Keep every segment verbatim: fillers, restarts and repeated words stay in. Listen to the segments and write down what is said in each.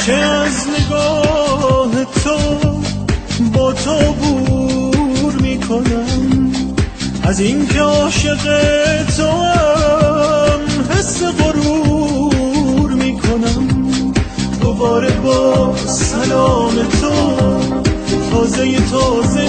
که از نگاه تو با تو بور میکنم، از این که عاشق تو هم حس غرور میکنم. دوباره با سلام تو تازه تازه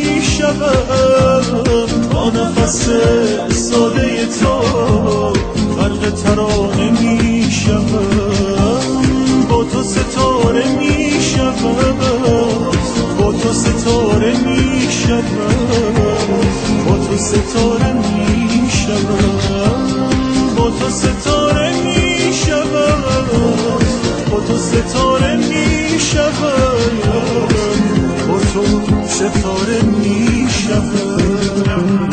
میشوم، با نفس ساده تو غرق ترانه میشوم. با تو ستاره میشوم، با تو ستاره میشوم، با تو ستاره میشوم، با تو ستاره میشوم، با تو ستاره میشوم، با تو ستاره میشوم.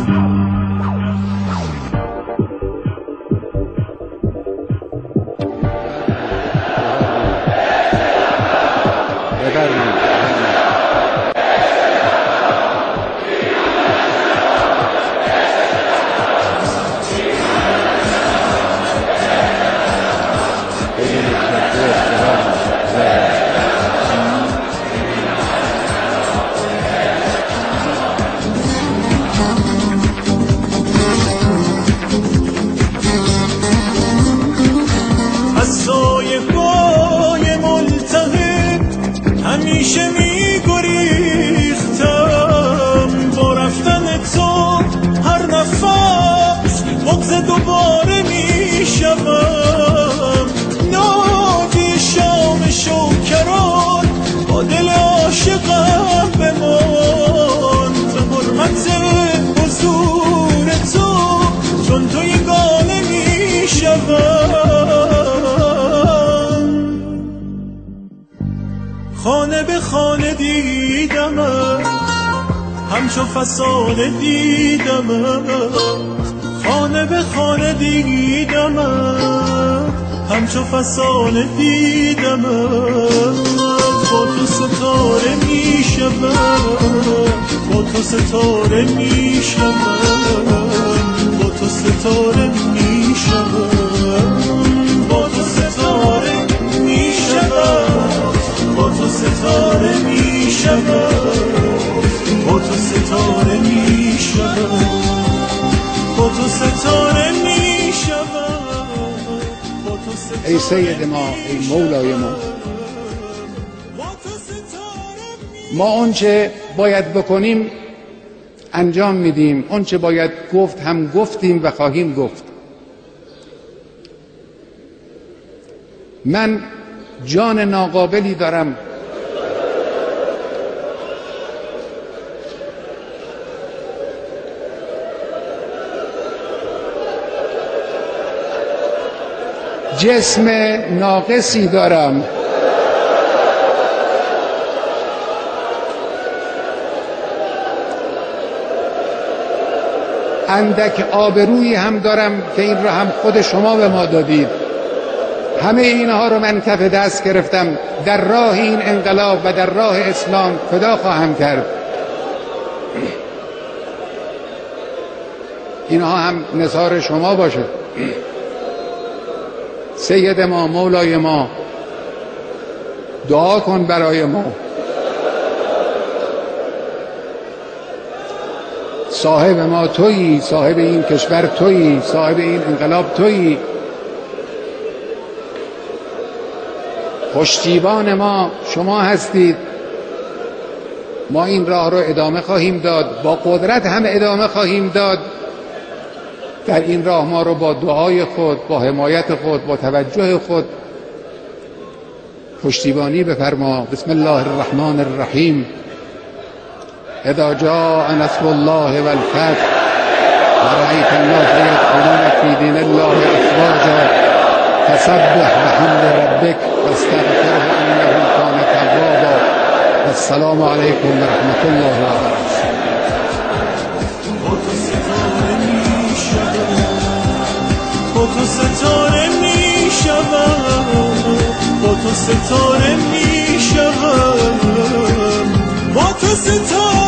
همیشه میگریختم با رفتن تو، هر نفس بغض دوباره میشوم. نادی شام شوکران با دل عاشقم بمان، به حرمت حضور تو چون تو یگانه میشوم. خانه به خانه دیدمت، همچو فسانه دیدمت. خانه به خانه دیدمت، همچو فسانه دیدمت. با تو ستاره میشوم، با تو ستاره میشوم، با تو ستاره میشوم، با تو ستاره میشوم، با تو ستاره میشوم، با تو ستاره میشوم، با تو ستاره میشوم. ای سید ما، ای مولای ما، ما آنچه باید بکنیم انجام میدیم، آنچه باید گفت هم گفتیم و خواهیم گفت. من جان ناقابلی دارم جسم ناقصی دارم، اندک آبرویی هم دارم که این را هم خود شما به ما دادید. همه اینها رو من کف دست گرفتم، در راه این انقلاب و در راه اسلام فدا خواهم کرد. اینها هم نثار شما باشه. سید ما، مولای ما، دعا کن برای ما. صاحب ما تویی، صاحب این کشور تویی، صاحب این انقلاب تویی. پشتیبان ما شما هستید. ما این راه رو ادامه خواهیم داد، با قدرت هم ادامه خواهیم داد. در این راه ما رو با دعای خود، با حمایت خود، با توجه خود پشتیبانی بفرما. بسم الله الرحمن الرحیم. اذا جاء نصر الله والفتح ورأيت الناس يدخلون في دين الله افواجا فسبح بحمد ربك واستغفره انه كان توابا. السلام علیکم و رحمت الله و برکاته. با تو ستاره میشوم، با تو ستاره میشوم، با تو ستاره